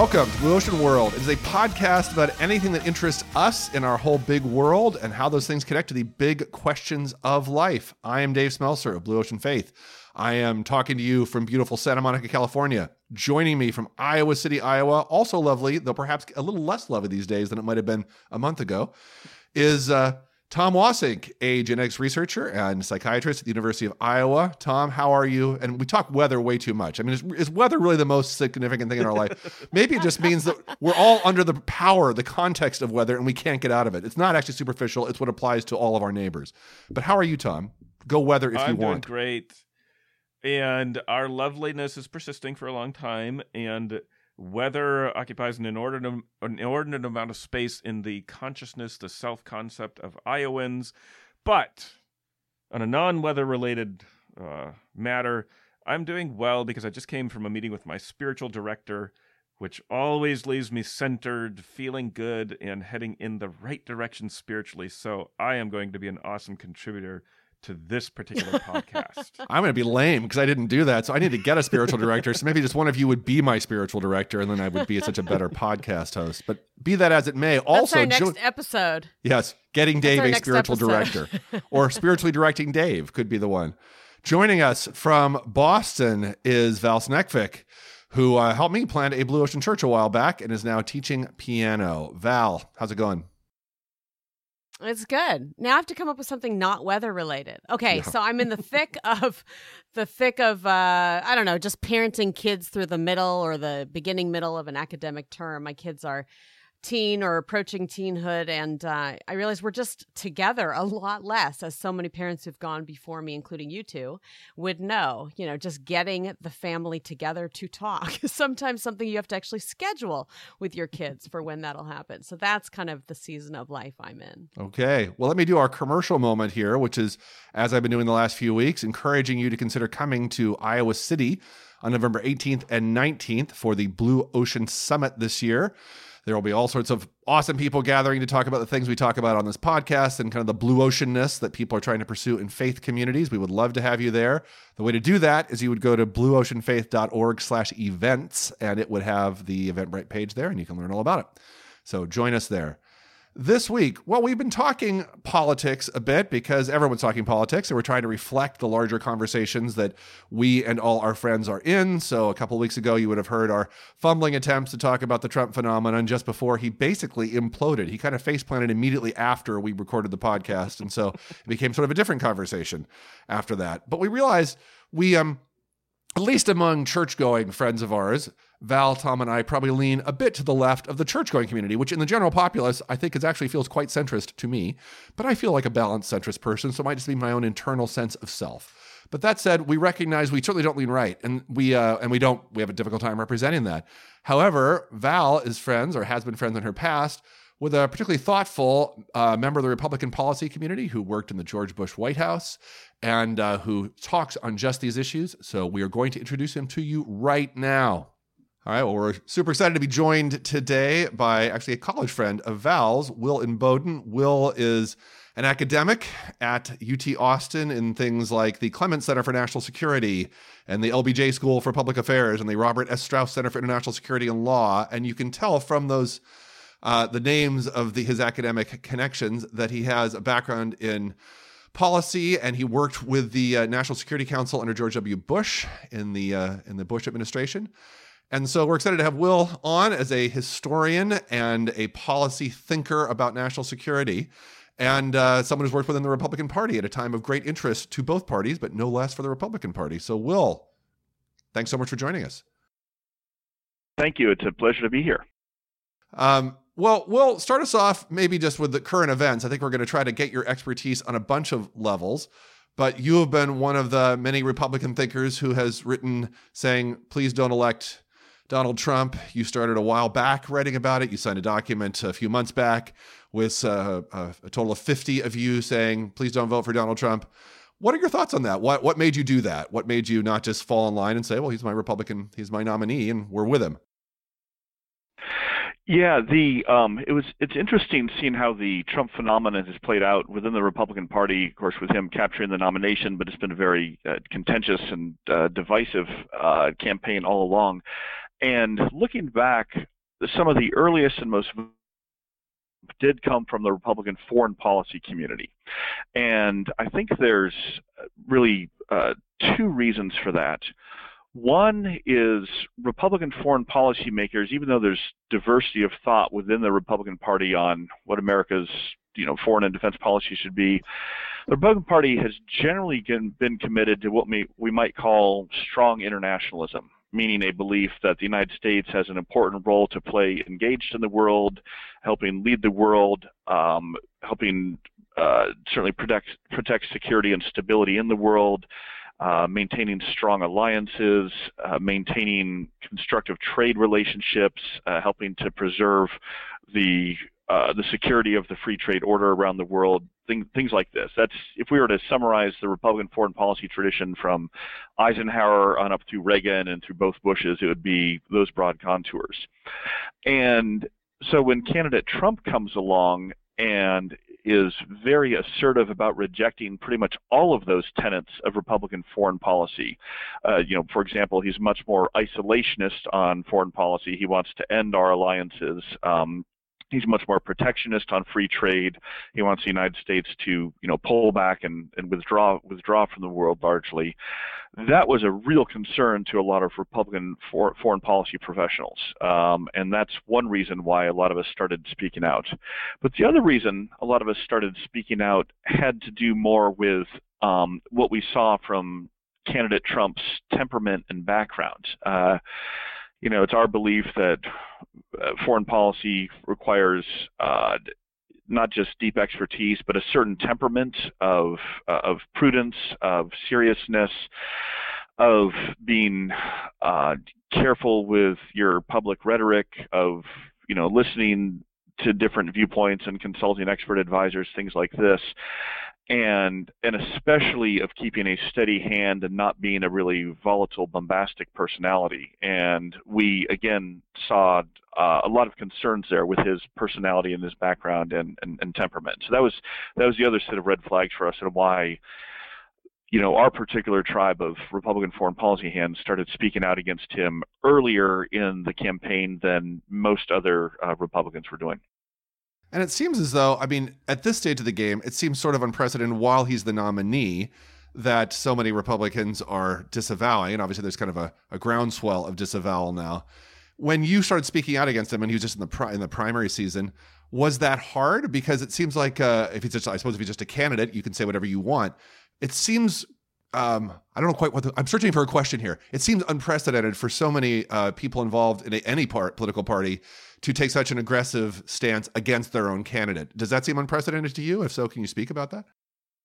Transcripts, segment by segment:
Welcome to Blue Ocean World. It is a podcast about anything that interests us in our whole big world and how those things connect to the big questions of life. I am Dave Smelser of Blue Ocean Faith. I am talking to you from beautiful Santa Monica, California. Joining me from Iowa City, Iowa, also lovely, though perhaps a little less lovely these days than it might have been a month ago, is Tom Wasink, a genetics researcher and psychiatrist at the University of Iowa. Tom, how are you? And we talk weather way too much. I mean, is weather really the most significant thing in our life? Maybe it just means that we're all under the power, the context of weather, and we can't get out of it. It's not actually superficial. It's what applies to all of our neighbors. But how are you, Tom? Go weather if you want. I'm doing great. And our loveliness is persisting for a long time, and weather occupies an inordinate amount of space in the consciousness, the self-concept of Iowans. But on a non-weather related matter, I'm doing well because I just came from a meeting with my spiritual director, which always leaves me centered, feeling good, and heading in the right direction spiritually. So I am going to be an awesome contributor to this particular podcast. I'm going to be lame because I didn't do that. So I need to get a spiritual director. So maybe just one of you would be my spiritual director, and then I would be such a better podcast host. But be that as it may, that's our next episode. Yes, getting Dave a spiritual director. Or spiritually directing Dave could be the one. Joining us from Boston is Val Snekvik, who helped me plant a Blue Ocean Church a while back and is now teaching piano. Val, how's it going? It's good. Now I have to come up with something not weather related. Okay, yeah. So I'm in the thick of I don't know, just parenting kids through the middle or the beginning middle of an academic term. My kids are teen or approaching teenhood, and I realize we're just together a lot less, as so many parents who've gone before me, including you two, would know. You know, just getting the family together to talk is sometimes something you have to actually schedule with your kids for when that'll happen. So that's kind of the season of life I'm in. Okay. Well, let me do our commercial moment here, which is, as I've been doing the last few weeks, encouraging you to consider coming to Iowa City on November 18th and 19th for the Blue Ocean Summit this year. There will be all sorts of awesome people gathering to talk about the things we talk about on this podcast and kind of the blue oceanness that people are trying to pursue in faith communities. We would love to have you there. The way to do that is you would go to blueoceanfaith.org/events, and it would have the Eventbrite page there, and you can learn all about it. So join us there. This week, well, we've been talking politics a bit because everyone's talking politics, and we're trying to reflect the larger conversations that we and all our friends are in. So a couple of weeks ago, you would have heard our fumbling attempts to talk about the Trump phenomenon just before he basically imploded. He kind of face-planted immediately after we recorded the podcast, and so it became sort of a different conversation after that. But we realized we, at least among church-going friends of ours, Val, Tom, and I probably lean a bit to the left of the church-going community, which in the general populace, I think it actually feels quite centrist to me. But I feel like a balanced centrist person, so it might just be my own internal sense of self. But that said, we recognize we certainly don't lean right, and we have a difficult time representing that. However, Val is friends, or has been friends in her past, with a particularly thoughtful member of the Republican policy community who worked in the George Bush White House and who talks on just these issues. So we are going to introduce him to you right now. All right, well, we're super excited to be joined today by actually a college friend of Val's, Will Imboden. Will is an academic at UT Austin in things like the Clements Center for National Security and the LBJ School for Public Affairs and the Robert S. Strauss Center for International Security and Law. And you can tell from those the names of his academic connections that he has a background in policy, and he worked with the National Security Council under George W. Bush in the Bush administration. And so we're excited to have Will on as a historian and a policy thinker about national security, and someone who's worked within the Republican Party at a time of great interest to both parties, but no less for the Republican Party. So Will, thanks so much for joining us. Thank you. It's a pleasure to be here. Well, Will, start us off maybe just with the current events. I think we're going to try to get your expertise on a bunch of levels. But you have been one of the many Republican thinkers who has written saying, please don't elect Donald Trump. You started a while back writing about it. You signed a document a few months back with a total of 50 of you saying, please don't vote for Donald Trump. What are your thoughts on that? What made you do that? What made you not just fall in line and say, well, he's my Republican, he's my nominee, and we're with him? Yeah, it's interesting seeing how the Trump phenomenon has played out within the Republican Party, of course, with him capturing the nomination, but it's been a very contentious and divisive campaign all along. And looking back, some of the earliest and most did come from the Republican foreign policy community. And I think there's really two reasons for that. One is Republican foreign policy makers, even though there's diversity of thought within the Republican Party on what America's foreign and defense policy should be, the Republican Party has generally been committed to what we might call strong internationalism, meaning a belief that the United States has an important role to play engaged in the world, helping lead the world, helping certainly protect security and stability in the world, maintaining strong alliances, maintaining constructive trade relationships, helping to preserve the security of the free trade order around the world, things like this. That's, if we were to summarize the Republican foreign policy tradition from Eisenhower on up through Reagan and through both Bushes, it would be those broad contours. And so when candidate Trump comes along and is very assertive about rejecting pretty much all of those tenets of Republican foreign policy. For example, he's much more isolationist on foreign policy. He wants to end our alliances. He's much more protectionist on free trade. He wants the United States to, pull back and withdraw from the world largely. That was a real concern to a lot of Republican foreign policy professionals, and that's one reason why a lot of us started speaking out. But the other reason a lot of us started speaking out had to do more with what we saw from candidate Trump's temperament and background. It's our belief that foreign policy requires not just deep expertise, but a certain temperament of prudence, of seriousness, of being careful with your public rhetoric, of listening to different viewpoints and consulting expert advisors, things like this. And especially of keeping a steady hand and not being a really volatile, bombastic personality. And we, again, saw a lot of concerns there with his personality and his background and temperament. So that was the other set of red flags for us, and why our particular tribe of Republican foreign policy hands started speaking out against him earlier in the campaign than most other Republicans were doing. And it seems as though, at this stage of the game, it seems sort of unprecedented while he's the nominee that so many Republicans are disavowing. And obviously there's kind of a groundswell of disavowal now. When you started speaking out against him and he was just in the primary season, was that hard? Because it seems like if he's just a candidate, you can say whatever you want. It seems, I don't know quite I'm searching for a question here. It seems unprecedented for so many people involved in any political party to take such an aggressive stance against their own candidate. Does that seem unprecedented to you? If so, can you speak about that?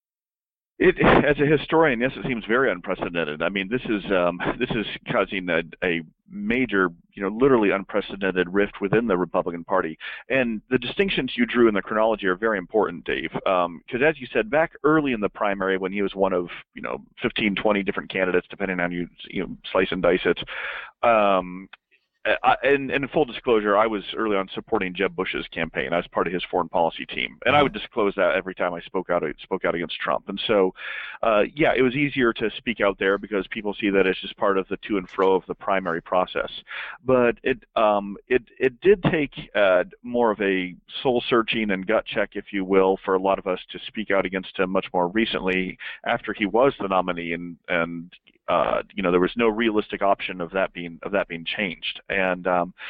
As a historian, yes, it seems very unprecedented. This is causing a major, literally unprecedented rift within the Republican Party. And the distinctions you drew in the chronology are very important, Dave, because as you said, back early in the primary when he was one of, 15, 20 different candidates, depending on you slice and dice it, and in full disclosure, I was early on supporting Jeb Bush's campaign. I was part of his foreign policy team, and I would disclose that every time I spoke out against Trump. And so, it was easier to speak out there because people see that as just part of the to and fro of the primary process. But it did take more of a soul searching and gut check, if you will, for a lot of us to speak out against him much more recently after he was the nominee, and there was no realistic option of that being changed, and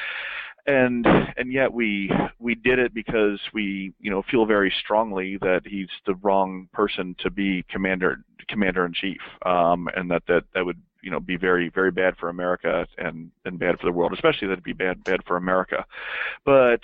yet we did it because we feel very strongly that he's the wrong person to be commander in chief, and that would be very, very bad for America and bad for the world, especially that it'd be bad for America. But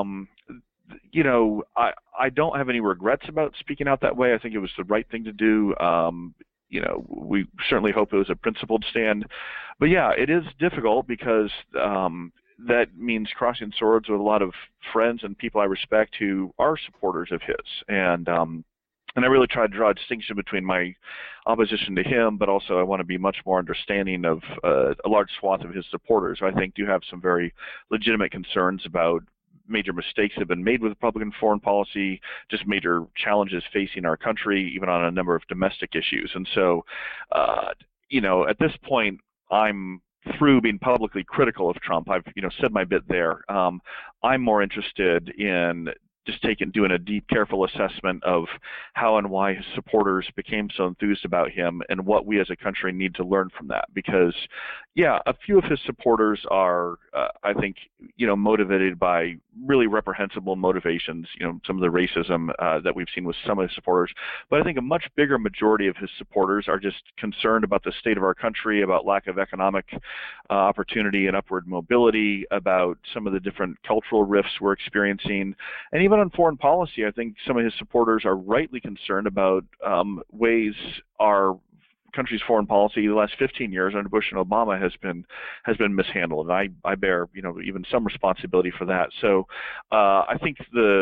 I don't have any regrets about speaking out that way. I think it was the right thing to do. We certainly hope it was a principled stand. But yeah, it is difficult because that means crossing swords with a lot of friends and people I respect who are supporters of his. And I really try to draw a distinction between my opposition to him, but also I want to be much more understanding of a large swath of his supporters who I think do have some very legitimate concerns about major mistakes have been made with Republican foreign policy, just major challenges facing our country, even on a number of domestic issues. And so, at this point, I'm through being publicly critical of Trump. I've said my bit there. I'm more interested in just doing a deep, careful assessment of how and why his supporters became so enthused about him, and what we as a country need to learn from that. Because, a few of his supporters are, I think, motivated by really reprehensible motivations. Some of the racism that we've seen with some of his supporters. But I think a much bigger majority of his supporters are just concerned about the state of our country, about lack of economic opportunity and upward mobility, about some of the different cultural rifts we're experiencing, and even on foreign policy. I think some of his supporters are rightly concerned about ways our country's foreign policy the last 15 years under Bush and Obama has been mishandled, and I bear even some responsibility for that. So I think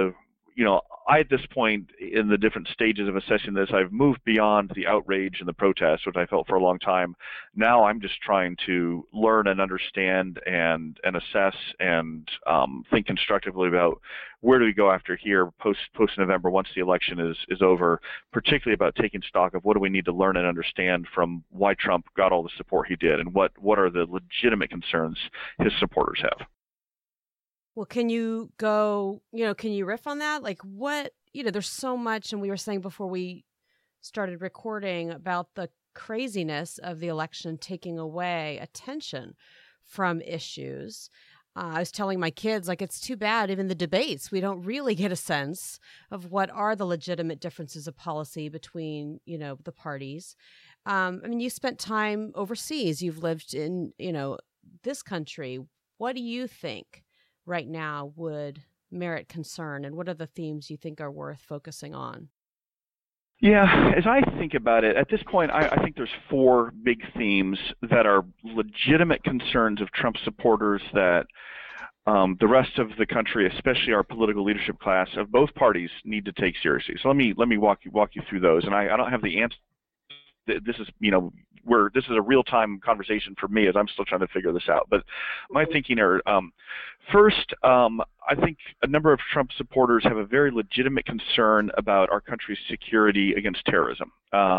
I, at this point in the different stages of assessing this, I've moved beyond the outrage and the protest, which I felt for a long time. Now I'm just trying to learn and understand and assess and think constructively about where do we go after here post November, once the election is over, particularly about taking stock of what do we need to learn and understand from why Trump got all the support he did, and what are the legitimate concerns his supporters have. Well, can you riff on that? Like what, there's so much, and we were saying before we started recording about the craziness of the election taking away attention from issues. I was telling my kids, it's too bad, even the debates, we don't really get a sense of what are the legitimate differences of policy between, the parties. You spent time overseas. You've lived in, this country. What do you think right now would merit concern, and what are the themes you think are worth focusing on? Yeah, as I think about it, at this point, I think there's 4 big themes that are legitimate concerns of Trump supporters that the rest of the country, especially our political leadership class of both parties, need to take seriously. So let me walk you through those, and I don't have the answer. This is this is a real-time conversation for me as I'm still trying to figure this out. But my thinking are, first, I think a number of Trump supporters have a very legitimate concern about our country's security against terrorism.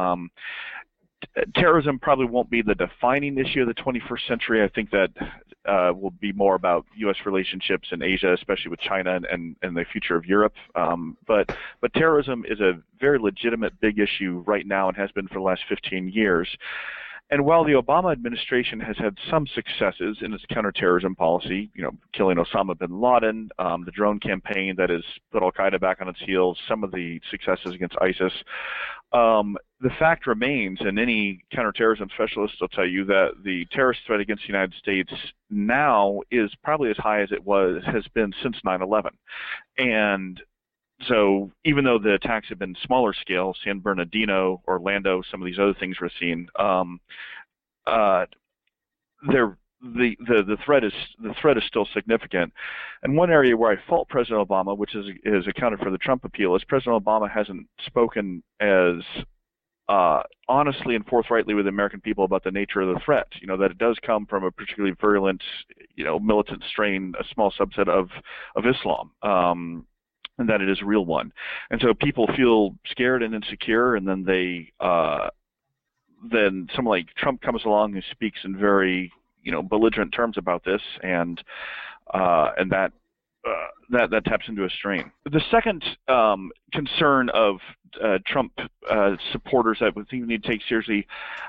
Terrorism probably won't be the defining issue of the 21st century. I think that will be more about U.S. relationships in Asia, especially with China and the future of Europe. But terrorism is a very legitimate big issue right now and has been for the last 15 years. And while the Obama administration has had some successes in its counterterrorism policy, killing Osama bin Laden, the drone campaign that has put Al-Qaeda back on its heels, some of the successes against ISIS, the fact remains, and any counterterrorism specialist will tell you, that the terrorist threat against the United States now is probably as high as it has been since 9/11. And so even though the attacks have been smaller scale, San Bernardino, Orlando, some of these other things we're seeing, the threat is still significant. And one area where I fault President Obama, which is accounted for the Trump appeal, is President Obama hasn't spoken as honestly and forthrightly with the American people about the nature of the threat. That it does come from a particularly virulent, militant strain, a small subset of Islam. And that it is a real one. And so people feel scared and insecure, and then then someone like Trump comes along who speaks in very, belligerent terms about this, and that taps into a strain. The second concern of Trump supporters that we think we need to take seriously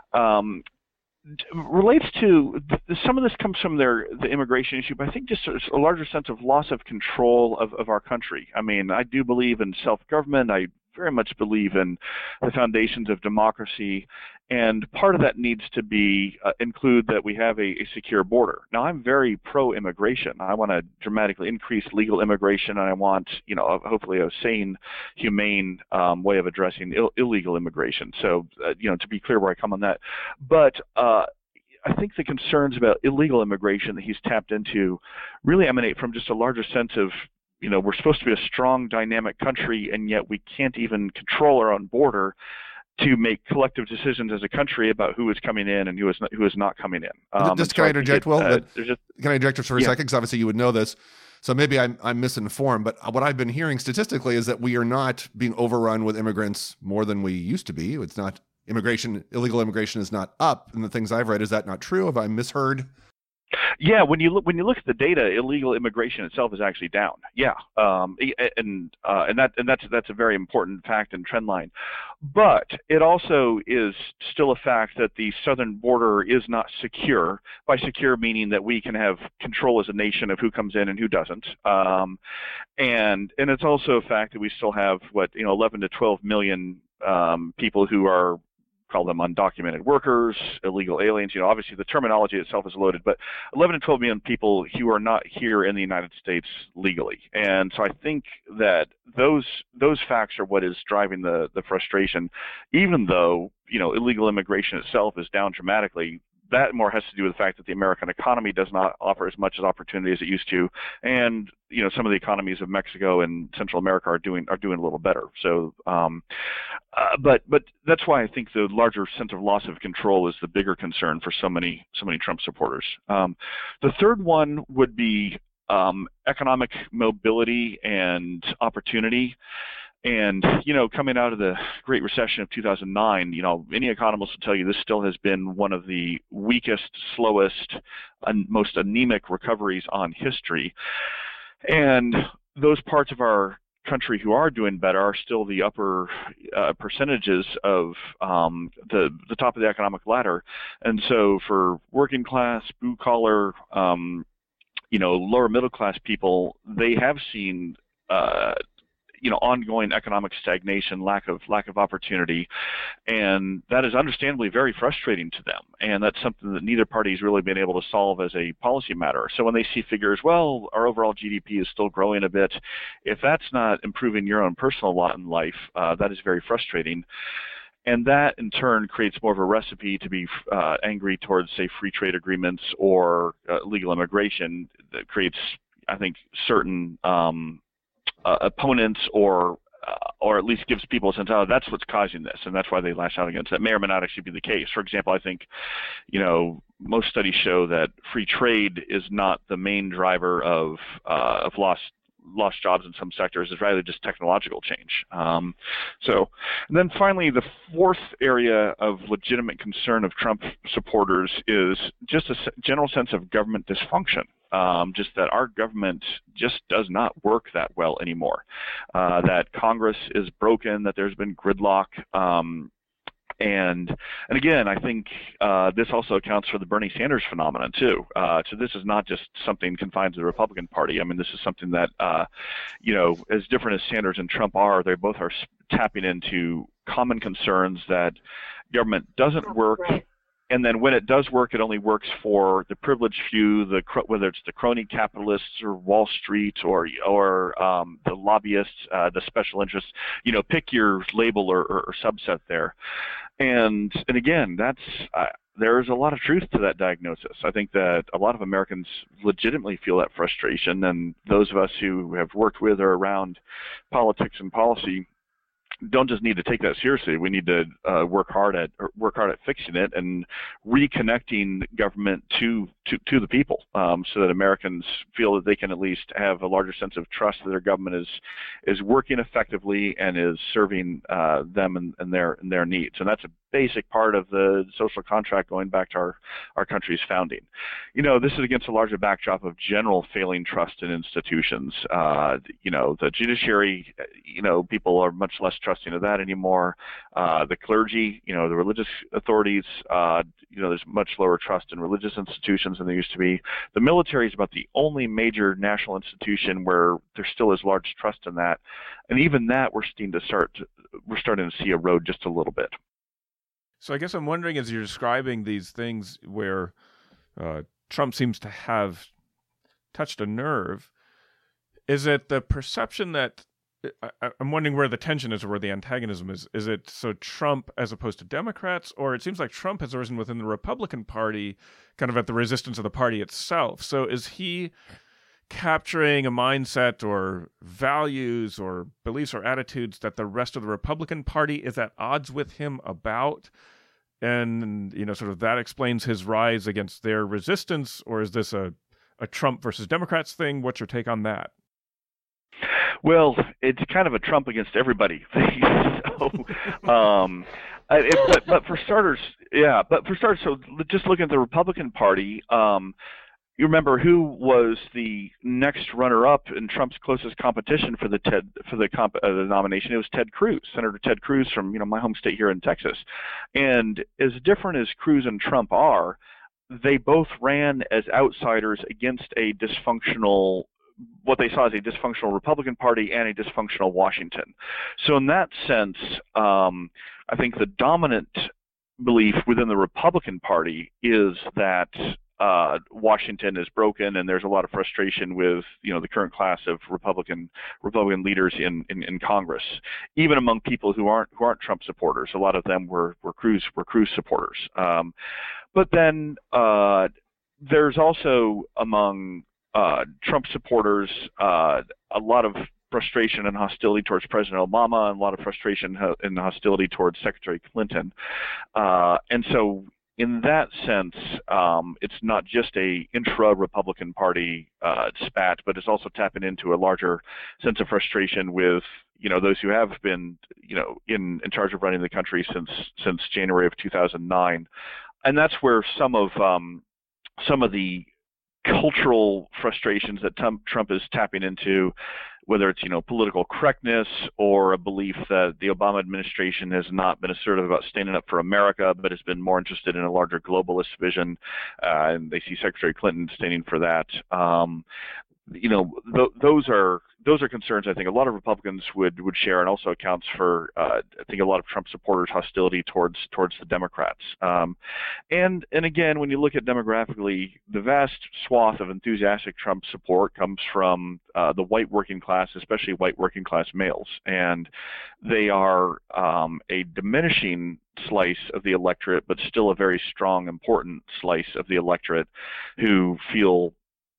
relates to some of this comes from the immigration issue, but I think just a larger sense of loss of control of our country. I mean, I do believe in self-government. I very much believe in the foundations of democracy, and part of that needs to be include that we have a secure border. Now, I'm very pro-immigration. I want to dramatically increase legal immigration, and I want, hopefully a sane, humane way of addressing illegal immigration. So, to be clear where I come on that. But I think the concerns about illegal immigration that he's tapped into really emanate from just a larger sense of, we're supposed to be a strong, dynamic country, and yet we can't even control our own border to make collective decisions as a country about who is coming in and who is not coming in. Can I interject, Will? Can I interject just for a second? Because obviously you would know this. So maybe I'm misinformed, but what I've been hearing statistically is that we are not being overrun with immigrants more than we used to be. It's not illegal immigration is not up. And the things I've read, is that not true? Have I misheard? Yeah, when you look at the data, illegal immigration itself is actually down. Yeah, and that's a very important fact and trend line. But it also is still a fact that the southern border is not secure. By secure meaning that we can have control as a nation of who comes in and who doesn't. And it's also a fact that we still have 11 to 12 million people who are, call them undocumented workers, illegal aliens. Obviously the terminology itself is loaded, but 11 to 12 million people who are not here in the United States legally. And so I think that those facts are what is driving the frustration, even though, illegal immigration itself is down dramatically. That more has to do with the fact that the American economy does not offer as much as opportunity as it used to, and some of the economies of Mexico and Central America are doing a little better. So, but that's why I think the larger sense of loss of control is the bigger concern for so many Trump supporters. The third one would be economic mobility and opportunity. And, coming out of the Great Recession of 2009, any economist will tell you this still has been one of the weakest, slowest, and most anemic recoveries on history. And those parts of our country who are doing better are still the upper percentages of the top of the economic ladder. And so for working class, blue collar, lower middle class people, they have seen ongoing economic stagnation, lack of opportunity, and that is understandably very frustrating to them. And that's something that neither party has really been able to solve as a policy matter. So when they see figures, well, our overall GDP is still growing a bit, if that's not improving your own personal lot in life, that is very frustrating. And that, in turn, creates more of a recipe to be angry towards, say, free trade agreements or legal immigration. That creates, I think, certain opponents or at least gives people a sense, that's what's causing this, and that's why they lash out against it. May or may not actually be the case. For example, I think, most studies show that free trade is not the main driver of lost jobs in some sectors. It's rather just technological change. And then finally, the fourth area of legitimate concern of Trump supporters is just a general sense of government dysfunction. Just that our government just does not work that well anymore, that Congress is broken, that there's been gridlock. And again, I think this also accounts for the Bernie Sanders phenomenon too. So this is not just something confined to the Republican Party. I mean, this is something that, as different as Sanders and Trump are, they both are tapping into common concerns that government doesn't work. Right. And then when it does work, it only works for the privileged few, whether it's the crony capitalists or Wall Street or the lobbyists, the special interests. Pick your label or subset there. And again, there is a lot of truth to that diagnosis. I think that a lot of Americans legitimately feel that frustration, and those of us who have worked with or around politics and policy don't just need to take that seriously. We need to work hard at fixing it and reconnecting government to the people, so that Americans feel that they can at least have a larger sense of trust that their government is working effectively and is serving them and their needs. And that's a basic part of the social contract going back to our country's founding. This is against a larger backdrop of general failing trust in institutions. The judiciary, people are much less trusting of that anymore. The clergy, the religious authorities, there's much lower trust in religious institutions than there used to be. The military is about the only major national institution where there still is large trust in that. And even that we're starting to see erode just a little bit. So I guess I'm wondering, as you're describing these things where Trump seems to have touched a nerve, is it the perception that I'm wondering where the tension is or where the antagonism is. Is it so Trump as opposed to Democrats, or it seems like Trump has arisen within the Republican Party kind of at the resistance of the party itself? So is he capturing a mindset or values or beliefs or attitudes that the rest of the Republican Party is at odds with him about? And, sort of that explains his rise against their resistance, or is this a Trump versus Democrats thing? What's your take on that? Well, it's kind of a Trump against everybody thing. But for starters, so just looking at the Republican Party, you remember who was the next runner-up in Trump's closest competition for the nomination? It was Ted Cruz, Senator Ted Cruz from my home state here in Texas. And as different as Cruz and Trump are, they both ran as outsiders against what they saw as a dysfunctional Republican Party and a dysfunctional Washington. So in that sense, I think the dominant belief within the Republican Party is that Washington is broken, and there's a lot of frustration with the current class of Republican leaders in Congress, even among people who aren't Trump supporters. A lot of them were Cruz supporters. But then there's also among Trump supporters a lot of frustration and hostility towards President Obama, and a lot of frustration and hostility towards Secretary Clinton. And so in that sense, it's not just a intra-Republican Party spat, but it's also tapping into a larger sense of frustration with those who have been in charge of running the country since January of 2009. And that's where some of the cultural frustrations that Trump is tapping into, whether it's political correctness or a belief that the Obama administration has not been assertive about standing up for America, but has been more interested in a larger globalist vision, and they see Secretary Clinton standing for that. Those are concerns I think a lot of Republicans would share, and also accounts for I think a lot of Trump supporters' hostility towards the Democrats. And again, when you look at demographically, the vast swath of enthusiastic Trump support comes from the white working class, especially white working class males, and they are a diminishing slice of the electorate, but still a very strong, important slice of the electorate who feel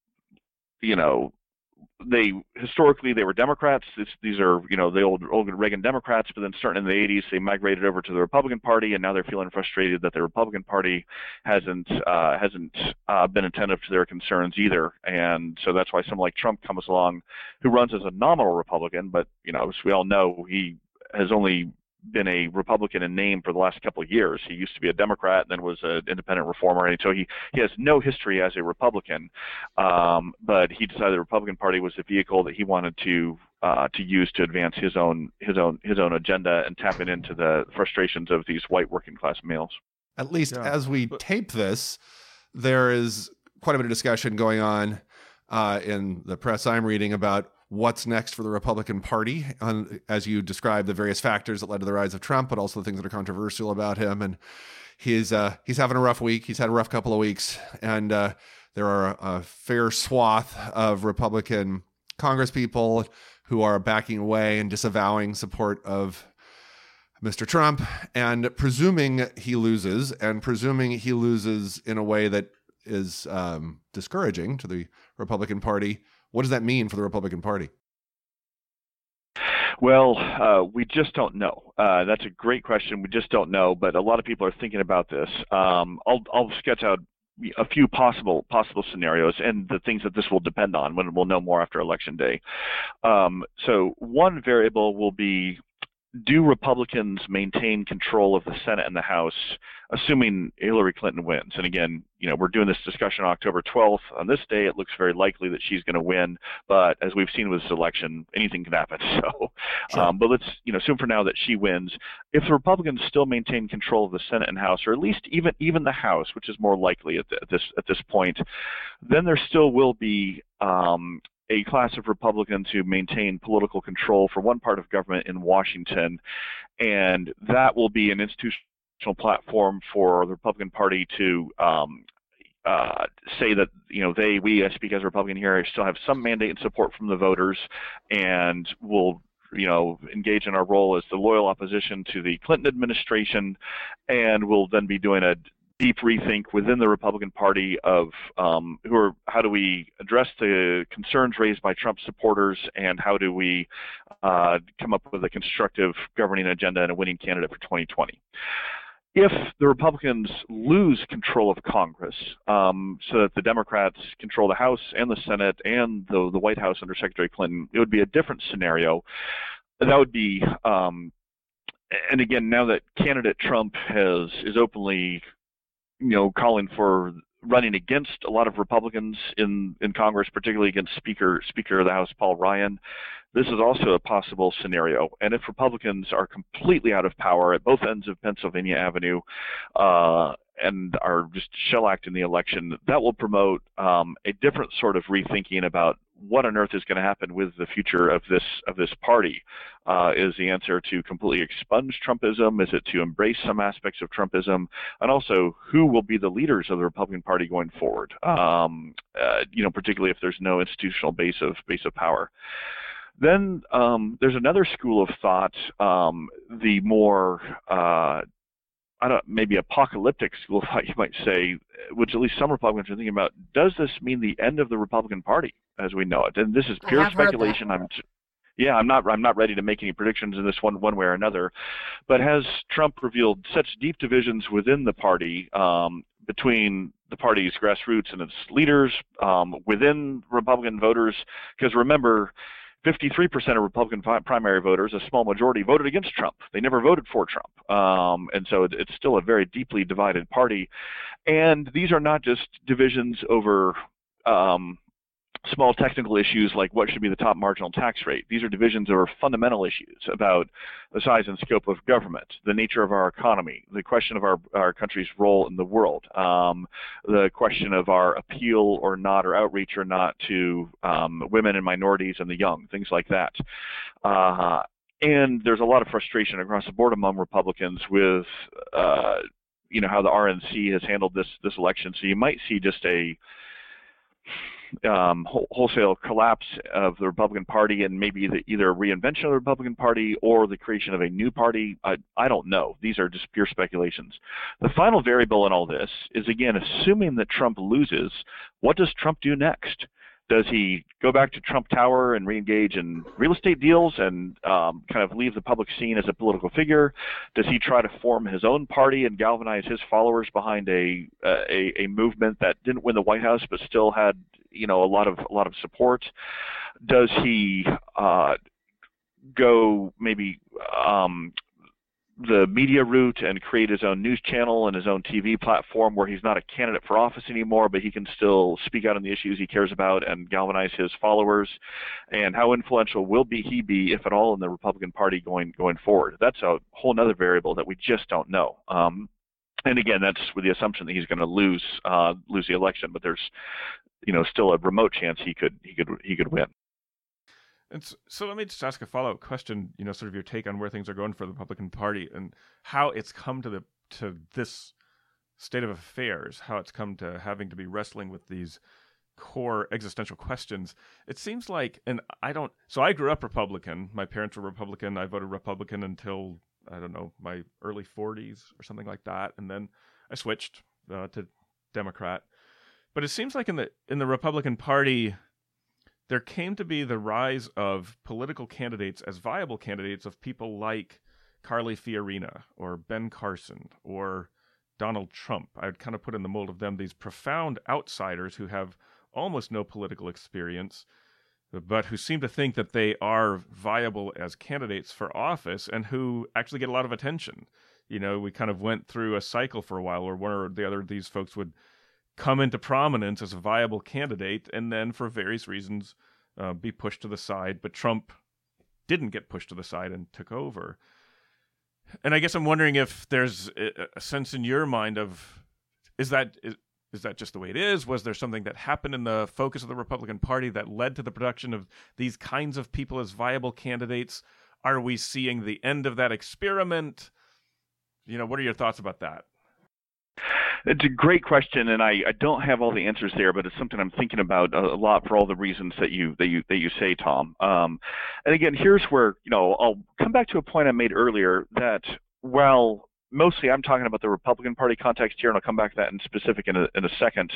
historically they were Democrats. These are the old Reagan Democrats, but then starting in the 80s they migrated over to the Republican Party, and now they're feeling frustrated that the Republican Party hasn't been attentive to their concerns either. And so that's why someone like Trump comes along, who runs as a nominal Republican, but as we all know, he has only been a Republican in name for the last couple of years. He used to be a Democrat, and then was an independent reformer, and so he has no history as a Republican. But he decided the Republican Party was the vehicle that he wanted to use to advance his own agenda, and tapping into the frustrations of these white working class males. At least as we tape this, there is quite a bit of discussion going on in the press I'm reading about what's next for the Republican Party, as you described the various factors that led to the rise of Trump, but also the things that are controversial about him. And he's having a rough week. He's had a rough couple of weeks, and there are a fair swath of Republican congresspeople who are backing away and disavowing support of Mr. Trump, and presuming he loses in a way that is discouraging to the Republican Party. What does that mean for the Republican Party? Well, we just don't know. That's a great question. We just don't know, but a lot of people are thinking about this. I'll sketch out a few possible scenarios and the things that this will depend on when we'll know more after Election Day. So one variable will be, do Republicans maintain control of the Senate and the House, assuming Hillary Clinton wins? And again, we're doing this discussion on October 12th. On this day, it looks very likely that she's going to win. But as we've seen with this election, anything can happen. So, sure. But let's assume for now that she wins. If the Republicans still maintain control of the Senate and House, or at least even the House, which is more likely at this point, then there still will be a class of Republicans who maintain political control for one part of government in Washington, and that will be an institutional platform for the Republican Party to say that we, I speak as a Republican here, still have some mandate and support from the voters, and will engage in our role as the loyal opposition to the Clinton administration, and will then be doing a deep rethink within the Republican Party of how do we address the concerns raised by Trump supporters, and how do we come up with a constructive governing agenda and a winning candidate for 2020. if the Republicans lose control of Congress, so that the Democrats control the House and the Senate and the White House under Secretary Clinton, it would be a different scenario. That would be, and again, now that candidate Trump is openly, calling for running against a lot of Republicans in Congress, particularly against Speaker of the House Paul Ryan, this is also a possible scenario. And if Republicans are completely out of power at both ends of Pennsylvania Avenue and are just shellacked in the election, that will promote a different sort of rethinking about what on earth is going to happen with the future of this party. Is the answer to completely expunge Trumpism? Is it to embrace some aspects of Trumpism? And also, who will be the leaders of the Republican Party going forward? Particularly if there's no institutional base of power. Then there's another school of thought, the more maybe apocalyptic school of thought, you might say, which at least some Republicans are thinking about. Does this mean the end of the Republican Party as we know it? And this is pure speculation. I'm not ready to make any predictions in this one way or another. But has Trump revealed such deep divisions within the party, between the party's grassroots and its leaders, within Republican voters? Because remember, 53% of Republican primary voters, a small majority, voted against Trump. They never voted for Trump. And so it's still a very deeply divided party. And these are not just divisions over small technical issues like what should be the top marginal tax rate. These are divisions over fundamental issues about the size and scope of government, the nature of our economy, the question of our country's role in the world, the question of our appeal or not, or outreach or not to women and minorities and the young, things like that. And there's a lot of frustration across the board among Republicans with how the RNC has handled this election. So you might see just a wholesale collapse of the Republican Party, and maybe either a reinvention of the Republican Party or the creation of a new party. I don't know. These are just pure speculations. The final variable in all this is, again, assuming that Trump loses, what does Trump do next? Does he go back to Trump Tower and reengage in real estate deals and kind of leave the public scene as a political figure? Does he try to form his own party and galvanize his followers behind a movement that didn't win the White House but still had a lot of support? Does he go maybe the media route and create his own news channel and his own TV platform where he's not a candidate for office anymore, but he can still speak out on the issues he cares about and galvanize his followers? And how influential will he be, if at all, in the Republican Party going forward? That's a whole other variable that we just don't know. And again, that's with the assumption that he's going to lose the election, but there's still a remote chance he could win. And so let me just ask a follow-up question, sort of your take on where things are going for the Republican Party and how it's come to this state of affairs, how it's come to having to be wrestling with these core existential questions. It seems like, so I grew up Republican. My parents were Republican. I voted Republican until, my early 40s or something like that. And then I switched to Democrat. But it seems like in the Republican Party, there came to be the rise of political candidates as viable candidates of people like Carly Fiorina or Ben Carson or Donald Trump. I would kind of put in the mold of them these profound outsiders who have almost no political experience, but who seem to think that they are viable as candidates for office and who actually get a lot of attention. We kind of went through a cycle for a while where one or the other of these folks would come into prominence as a viable candidate and then for various reasons be pushed to the side. But Trump didn't get pushed to the side and took over. And I guess I'm wondering if there's a sense in your mind of, is that just the way it is? Was there something that happened in the focus of the Republican Party that led to the production of these kinds of people as viable candidates? Are we seeing the end of that experiment? What are your thoughts about that? It's a great question, and I don't have all the answers there, but it's something I'm thinking about a lot for all the reasons that you say, Tom. And again, here's where I'll come back to a point I made earlier that while mostly I'm talking about the Republican Party context here, and I'll come back to that in specific in a second.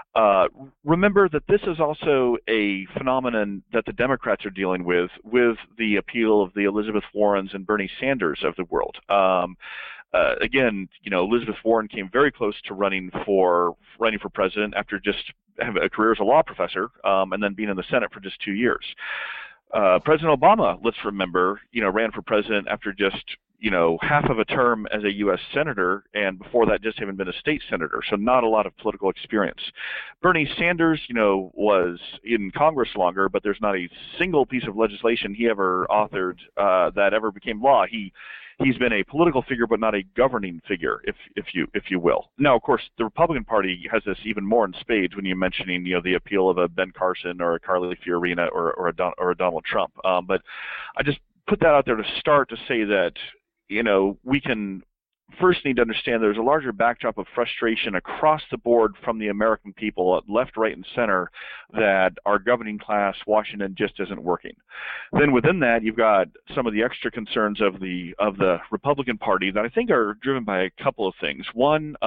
Remember that this is also a phenomenon that the Democrats are dealing with the appeal of the Elizabeth Warrens and Bernie Sanders of the world. again, Elizabeth Warren came very close to running for president after just having a career as a law professor, and then being in the Senate for just 2 years. President Obama, let's remember, ran for president after just half of a term as a U.S. senator, and before that just having been a state senator, so not a lot of political experience. Bernie Sanders, was in Congress longer, but there's not a single piece of legislation he ever authored that ever became law. He's been a political figure, but not a governing figure, if you will. Now, of course, the Republican Party has this even more in spades when you're mentioning, the appeal of a Ben Carson or a Carly Fiorina or a Donald Trump. But I just put that out there to start to say that, we can first need to understand there's a larger backdrop of frustration across the board from the American people, left, right, and center, that our governing class, Washington, just isn't working. Then within that, you've got some of the extra concerns of the Republican Party that I think are driven by a couple of things. One,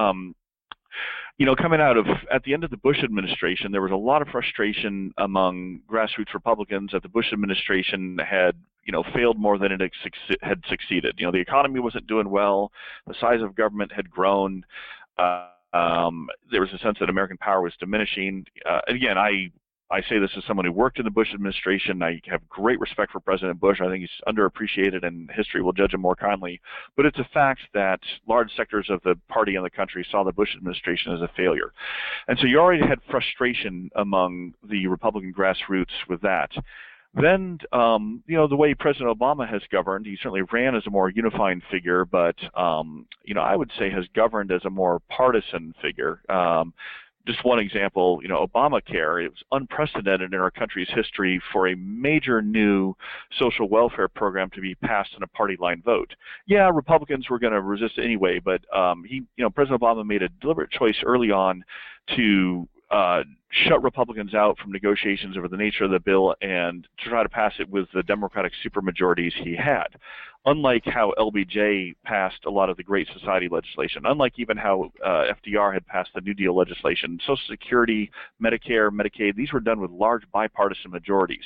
coming out of, at the end of the Bush administration, there was a lot of frustration among grassroots Republicans that the Bush administration had, failed more than it had succeeded. The economy wasn't doing well. The size of government had grown. There was a sense that American power was diminishing. Again, I say this as someone who worked in the Bush administration. I have great respect for President Bush. I think he's underappreciated, and history will judge him more kindly. But it's a fact that large sectors of the party and the country saw the Bush administration as a failure. And so you already had frustration among the Republican grassroots with that. Then, the way President Obama has governed, he certainly ran as a more unifying figure, but, I would say has governed as a more partisan figure. Just one example, Obamacare, it was unprecedented in our country's history for a major new social welfare program to be passed in a party line vote. Yeah, Republicans were going to resist it anyway, but President Obama made a deliberate choice early on to shut Republicans out from negotiations over the nature of the bill and to try to pass it with the Democratic supermajorities he had. Unlike how LBJ passed a lot of the Great Society legislation, unlike even how FDR had passed the New Deal legislation, Social Security, Medicare, Medicaid, these were done with large bipartisan majorities.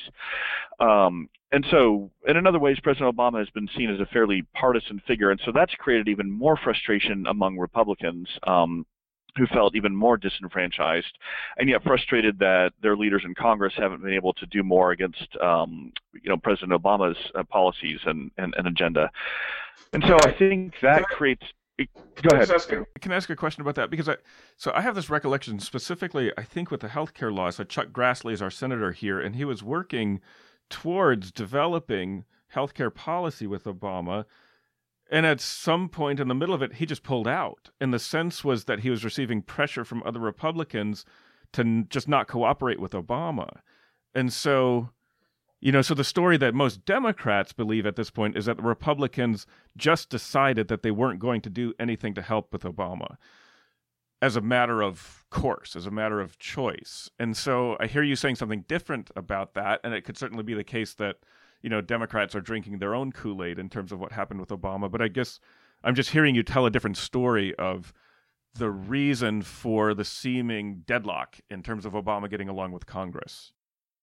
And so, in other ways, President Obama has been seen as a fairly partisan figure, and so that's created even more frustration among Republicans who felt even more disenfranchised, and yet frustrated that their leaders in Congress haven't been able to do more against, President Obama's policies and agenda. And so I think that creates. Go ahead. Can I ask a question about that? Because I have this recollection specifically, I think, with the healthcare law. So Chuck Grassley is our senator here, and he was working towards developing healthcare policy with Obama. And at some point in the middle of it, he just pulled out. And the sense was that he was receiving pressure from other Republicans to just not cooperate with Obama. And so, so the story that most Democrats believe at this point is that the Republicans just decided that they weren't going to do anything to help with Obama as a matter of course, as a matter of choice. And so I hear you saying something different about that. And it could certainly be the case that Democrats are drinking their own Kool-Aid in terms of what happened with Obama. But I guess I'm just hearing you tell a different story of the reason for the seeming deadlock in terms of Obama getting along with Congress.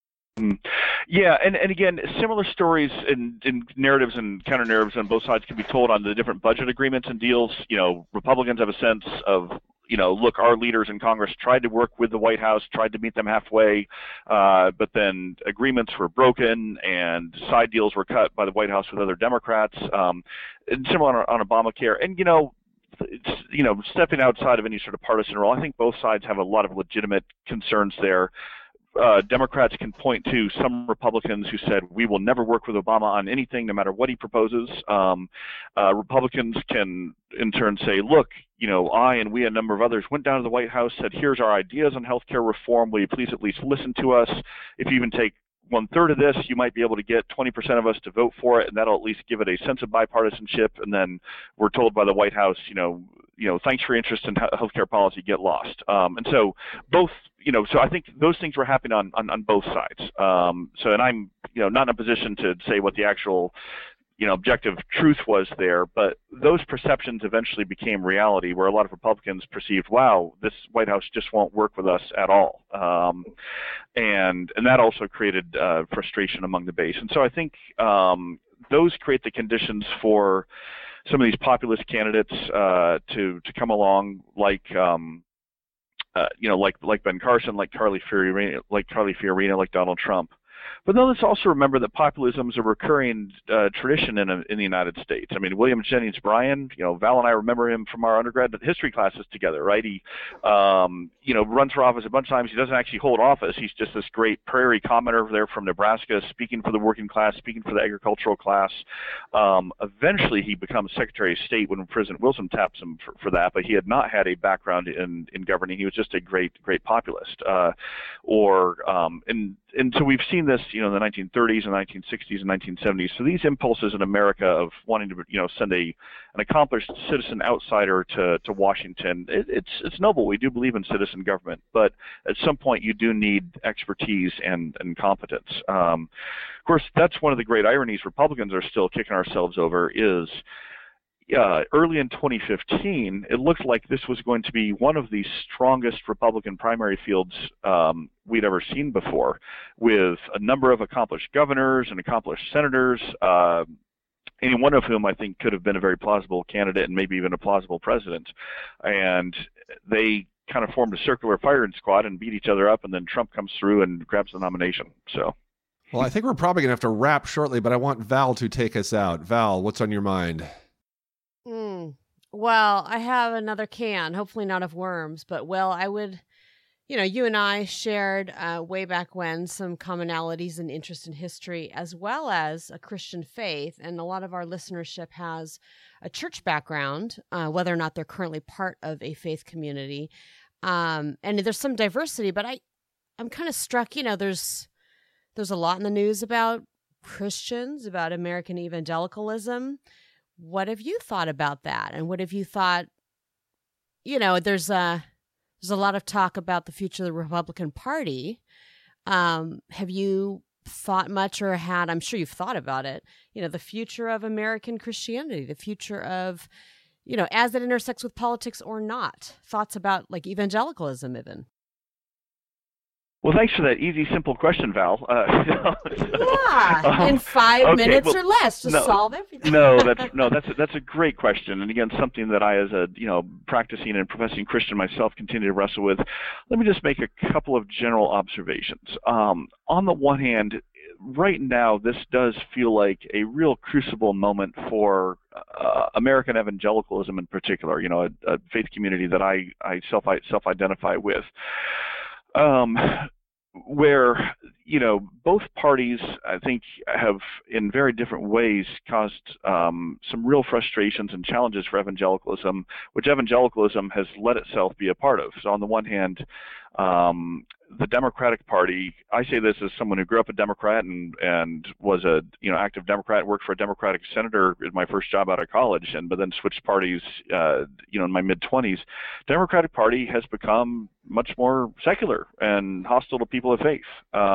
Yeah, and again, similar stories and narratives and counter-narratives on both sides can be told on the different budget agreements and deals. Republicans have a sense of, look, our leaders in Congress tried to work with the White House, tried to meet them halfway, but then agreements were broken and side deals were cut by the White House with other Democrats, and similar on Obamacare. And, stepping outside of any sort of partisan role, I think both sides have a lot of legitimate concerns there. Democrats can point to some Republicans who said, we will never work with Obama on anything, no matter what he proposes. Republicans can, in turn, say, look, I and we, a number of others, went down to the White House, said, here's our ideas on healthcare reform. Will you please at least listen to us? If you even take 1/3 of this, you might be able to get 20% of us to vote for it, and that'll at least give it a sense of bipartisanship. And then we're told by the White House, thanks for your interest in healthcare policy, get lost. And so both, so I think those things were happening on both sides. And I'm, not in a position to say what the actual, objective truth was there, but those perceptions eventually became reality, where a lot of Republicans perceived, wow, this White House just won't work with us at all. And that also created frustration among the base. And so I think those create the conditions for some of these populist candidates to come along, like like Ben Carson, like Carly Fiorina, like Donald Trump. But then let's also remember that populism is a recurring tradition in the United States. I mean, William Jennings Bryan, Val and I remember him from our undergrad history classes together, right? He, runs for office a bunch of times. He doesn't actually hold office. He's just this great prairie commenter there from Nebraska, speaking for the working class, speaking for the agricultural class. Eventually, he becomes Secretary of State when President Wilson taps him for that, but he had not had a background in governing. He was just a great populist. And so we've seen this, in the 1930s and 1960s and 1970s. So these impulses in America of wanting to, send an accomplished citizen outsider to Washington, it's noble. We do believe in citizen government, but at some point you do need expertise and competence. Of course, that's one of the great ironies Republicans are still kicking ourselves over is. Early in 2015, it looked like this was going to be one of the strongest Republican primary fields we'd ever seen before, with a number of accomplished governors and accomplished senators, any one of whom I think could have been a very plausible candidate and maybe even a plausible president. And they kind of formed a circular firing squad and beat each other up, and then Trump comes through and grabs the nomination. So. Well, I think we're probably going to have to wrap shortly, but I want Val to take us out. Val, what's on your mind? Well, I have another can, hopefully not of worms, but I would, you and I shared way back when some commonalities and interest in history, as well as a Christian faith. And a lot of our listenership has a church background, whether or not they're currently part of a faith community. And there's some diversity, but I'm kind of struck, there's a lot in the news about Christians, about American evangelicalism. What have you thought about that? And what have you thought, there's a lot of talk about the future of the Republican Party. Have you thought much or I'm sure you've thought about it, the future of American Christianity, the future of, as it intersects with politics or not? Thoughts about like evangelicalism even? Well, thanks for that easy, simple question, Val. In 5 minutes or less to solve everything. That's a great question, and again, something that I, as a practicing and professing Christian myself, continue to wrestle with. Let me just make a couple of general observations. On the one hand, right now, this does feel like a real crucible moment for American evangelicalism in particular. A faith community that I self-identify with. Where, both parties, I think, have in very different ways caused some real frustrations and challenges for evangelicalism, which evangelicalism has let itself be a part of. So on the one hand, the Democratic Party, I say this as someone who grew up a Democrat and was a active Democrat, worked for a Democratic senator in my first job out of college, but then switched parties in my mid-20s. Democratic Party has become much more secular and hostile to people of faith.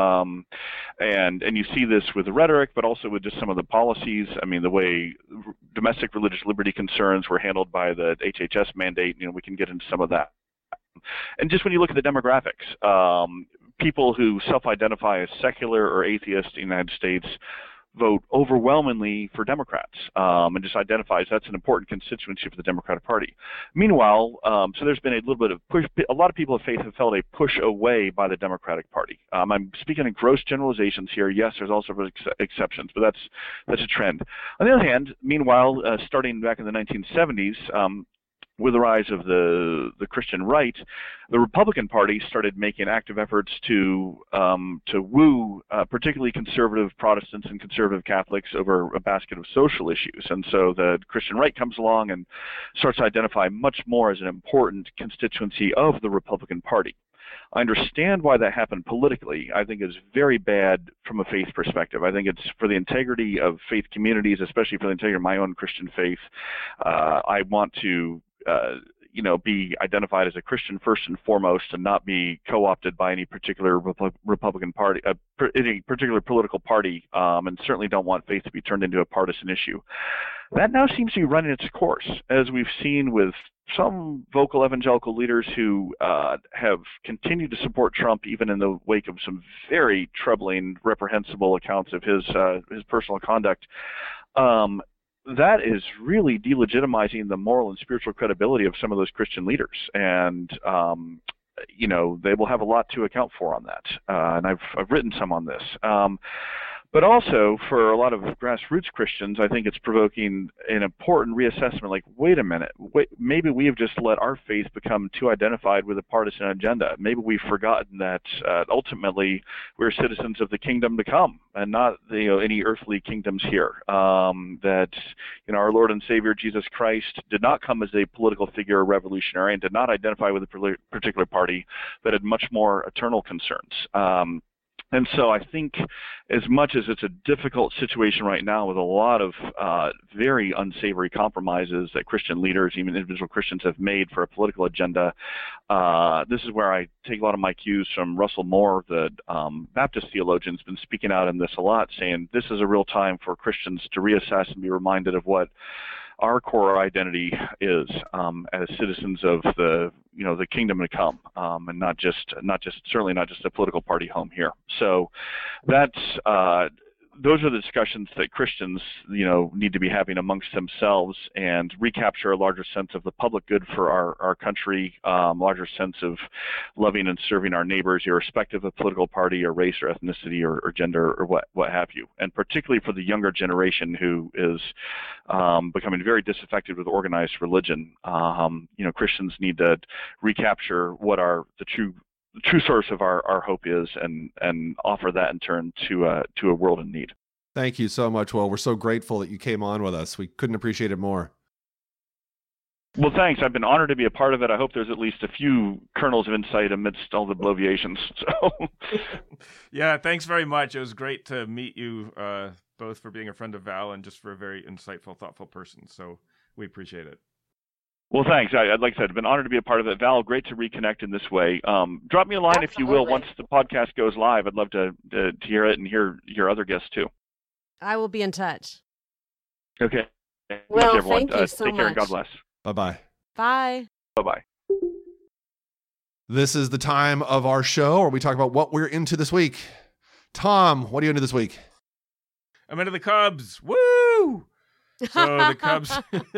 And you see this with the rhetoric, but also with just some of the policies. I mean, the way domestic religious liberty concerns were handled by the HHS mandate, we can get into some of that. And just when you look at the demographics, people who self-identify as secular or atheist in the United States vote overwhelmingly for Democrats, and just identifies that's an important constituency for the Democratic Party. Meanwhile, so there's been a little bit of push. A lot of people of faith have felt a push away by the Democratic Party. I'm speaking in gross generalizations here. Yes, there's also exceptions, but that's a trend. On the other hand, meanwhile, starting back in the 1970s, with the rise of the Christian right, the Republican Party started making active efforts to woo particularly conservative Protestants and conservative Catholics over a basket of social issues. And so the Christian right comes along and starts to identify much more as an important constituency of the Republican Party. I understand why that happened politically. I think it's very bad from a faith perspective. I think it's for the integrity of faith communities, especially for the integrity of my own Christian faith. I want to be identified as a Christian first and foremost, and not be co-opted by any particular Republican Party, any particular political party, and certainly don't want faith to be turned into a partisan issue. That now seems to be running its course, as we've seen with some vocal evangelical leaders who have continued to support Trump even in the wake of some very troubling, reprehensible accounts of his personal conduct. that is really delegitimizing the moral and spiritual credibility of some of those Christian leaders. And, they will have a lot to account for on that. And I've written some on this. But also, for a lot of grassroots Christians, I think it's provoking an important reassessment. Like, wait a minute, maybe we have just let our faith become too identified with a partisan agenda. Maybe we've forgotten that ultimately we're citizens of the kingdom to come, and not any earthly kingdoms here. That our Lord and Savior Jesus Christ did not come as a political figure or revolutionary, and did not identify with a particular party, but had much more eternal concerns. And so I think, as much as it's a difficult situation right now with a lot of very unsavory compromises that Christian leaders, even individual Christians, have made for a political agenda, this is where I take a lot of my cues from Russell Moore, the Baptist theologian, has been speaking out in this a lot, saying this is a real time for Christians to reassess and be reminded of what our core identity is as citizens of the kingdom to come, and not just certainly not just a political party home here. So that's those are the discussions that Christians need to be having amongst themselves, and recapture a larger sense of the public good for our country, larger sense of loving and serving our neighbors, irrespective of political party or race or ethnicity or gender or what have you. And particularly for the younger generation who is becoming very disaffected with organized religion, Christians need to recapture what the true source of our hope is, and offer that in turn to a world in need. Thank you so much, Will. We're so grateful that you came on with us. We couldn't appreciate it more. Well, thanks. I've been honored to be a part of it. I hope there's at least a few kernels of insight amidst all the bloviations. So, yeah, thanks very much. It was great to meet you, both for being a friend of Val and just for a very insightful, thoughtful person. So we appreciate it. Well, thanks. Like I said, I've been honored to be a part of it. Val, great to reconnect in this way. Drop me a line, if you will, once the podcast goes live. I'd love to hear it and hear your other guests too. I will be in touch. Okay. Well, everyone. thank you so take care and much. God bless. Bye-bye. Bye. Bye-bye. This is the time of our show where we talk about what we're into this week. Tom, what are you into this week? I'm into the Cubs. Woo! So the Cubs,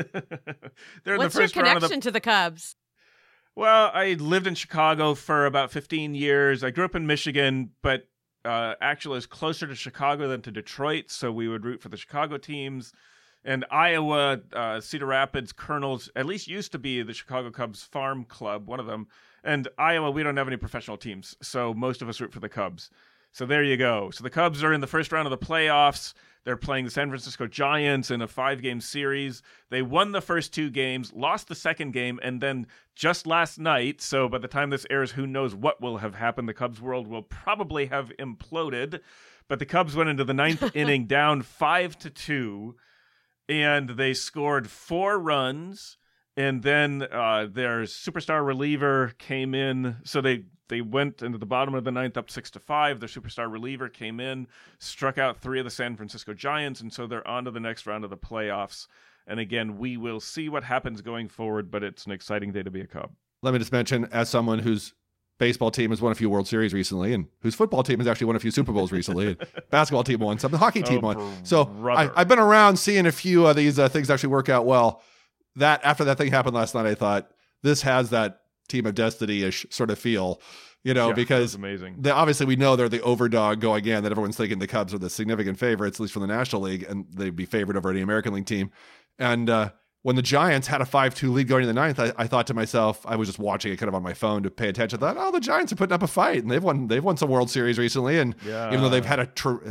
they're in What's the first your round connection to the Cubs? Well, I lived in Chicago for about 15 years. I grew up in Michigan, but actually is closer to Chicago than to Detroit, so we would root for the Chicago teams. And Iowa, Cedar Rapids, Colonels, at least used to be the Chicago Cubs farm club, one of them. And Iowa, we don't have any professional teams, so most of us root for the Cubs. So there you go. So the Cubs are in the first round of the playoffs. They're playing the San Francisco Giants in a 5-game series. They won the first 2 games, lost the second game, and then just last night, so by the time this airs, who knows what will have happened. The Cubs world will probably have imploded. But the Cubs went into the 9th inning down 5-2, and they scored 4 runs. And then their superstar reliever came in. So they went into the bottom of the 9th up 6-5. Their superstar reliever came in, struck out 3 of the San Francisco Giants, and so they're on to the next round of the playoffs. And again, we will see what happens going forward, but it's an exciting day to be a Cub. Let me just mention, as someone whose baseball team has won a few World Series recently, and whose football team has actually won a few Super Bowls recently, and basketball team won some, the hockey team won. So I've been around seeing a few of these things actually work out well. After that thing happened last night, I thought this has that team of destiny-ish sort of feel, because amazing. Obviously we know they're the overdog going in, that everyone's thinking the Cubs are the significant favorites, at least from the National League, and they'd be favored over any American League team. And when the Giants had a 5-2 lead going into the 9th, I thought to myself, I was just watching it kind of on my phone to pay attention. I thought, the Giants are putting up a fight, and they've won some World Series recently. And even though they've had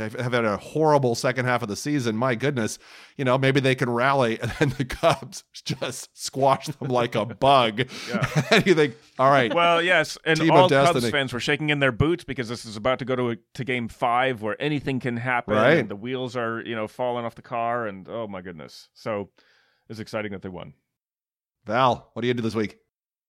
a horrible second half of the season, my goodness, maybe they can rally. And then the Cubs just squash them like a bug. Yeah. And you think, all right. Well, yes, and team all of Cubs destiny. fans were shaking in their boots because this is about to go to Game 5, where anything can happen. Right. And the wheels are falling off the car, and oh my goodness, so it's exciting that they won. Val, what are you into this week?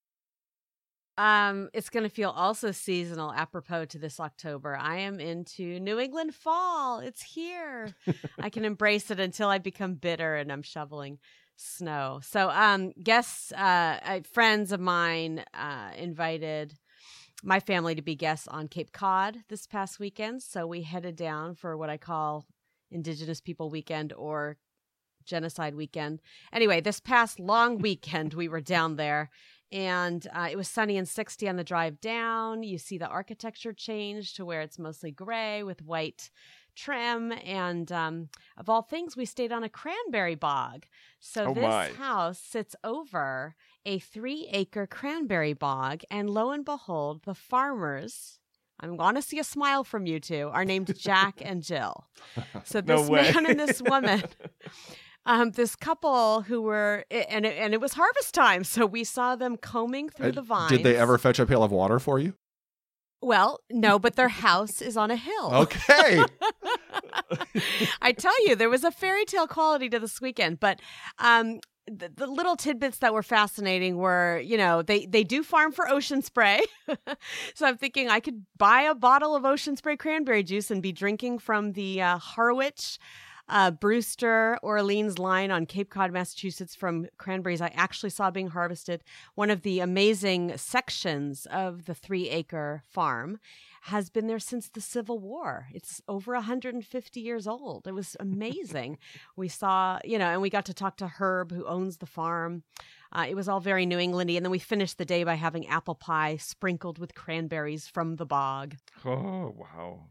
It's going to feel also seasonal apropos to this October. I am into New England fall. It's here. I can embrace it until I become bitter and I'm shoveling snow. So guests, friends of mine invited my family to be guests on Cape Cod this past weekend. So we headed down for what I call Indigenous People Weekend, or genocide weekend. Anyway, this past long weekend, we were down there. And it was sunny and 60 on the drive down. You see the architecture change to where it's mostly gray with white trim. And of all things, we stayed on a cranberry bog. So house sits over a 3-acre cranberry bog. And lo and behold, the farmers, I want to see a smile from you two, are named Jack and Jill. So this man and this woman... this couple who were, and it was harvest time, so we saw them combing through the vines. Did they ever fetch a pail of water for you? Well, no, but their house is on a hill. Okay. I tell you, there was a fairy tale quality to this weekend, but the little tidbits that were fascinating were, they do farm for Ocean Spray. So I'm thinking I could buy a bottle of Ocean Spray cranberry juice and be drinking from the Harwich Brewster Orleans line on Cape Cod, Massachusetts, from cranberries I actually saw being harvested. One of the amazing sections of the 3-acre farm has been there since the Civil War. It's over 150 years old. It was amazing. We saw, and we got to talk to Herb, who owns the farm. It was all very New Englandy. And then we finished the day by having apple pie sprinkled with cranberries from the bog. Oh, wow.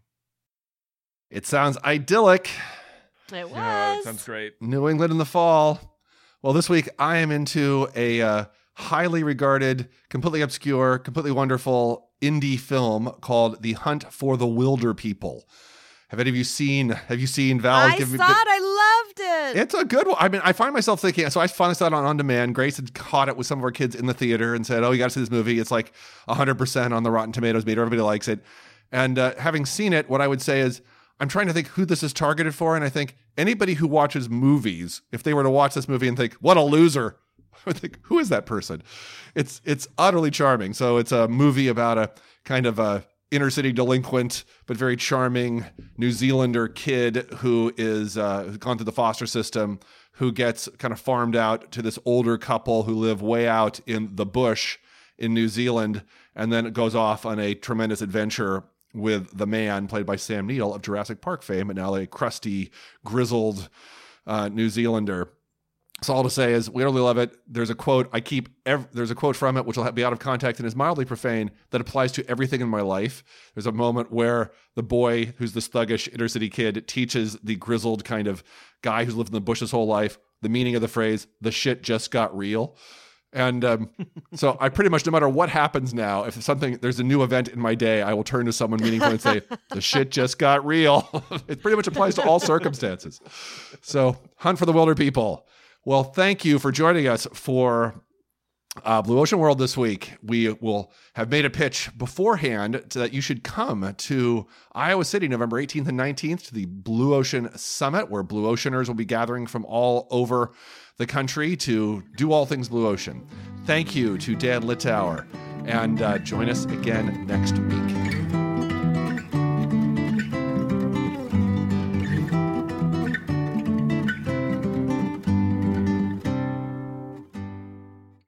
It sounds idyllic. It was. Yeah, it sounds great. New England in the fall. Well, this week I am into a highly regarded, completely obscure, completely wonderful indie film called The Hunt for the Wilder People. Have any of you seen? Have you seen Val? I saw it. I loved it. It's a good one. I mean, I find myself thinking. So I finally saw it on demand. Grace had caught it with some of our kids in the theater and said, "Oh, you got to see this movie. It's like 100% on the Rotten Tomatoes meter. Everybody likes it." And having seen it, what I would say is, I'm trying to think who this is targeted for, and I think anybody who watches movies, if they were to watch this movie and think, what a loser, I would think, who is that person? It's utterly charming. So it's a movie about a kind of a inner city delinquent, but very charming New Zealander kid who is gone through the foster system, who gets kind of farmed out to this older couple who live way out in the bush in New Zealand, and then it goes off on a tremendous adventure with the man played by Sam Neill of Jurassic Park fame, and now a crusty, grizzled New Zealander. So all to say is, we really love it. There's a quote there's a quote from it, which will be out of context and is mildly profane, that applies to everything in my life. There's a moment where the boy, who's this thuggish inner city kid, teaches the grizzled kind of guy who's lived in the bush his whole life the meaning of the phrase, "the shit just got real." And so I pretty much, no matter what happens now, if there's a new event in my day, I will turn to someone meaningful and say, "the shit just got real." It pretty much applies to all circumstances. So, Hunt for the Wilder People. Well, thank you for joining us for Blue Ocean World this week. We will have made a pitch beforehand that you should come to Iowa City, November 18th and 19th, to the Blue Ocean Summit, where Blue Oceaners will be gathering from all over the country to do all things Blue Ocean. Thank you to Dan Littauer, and join us again next week.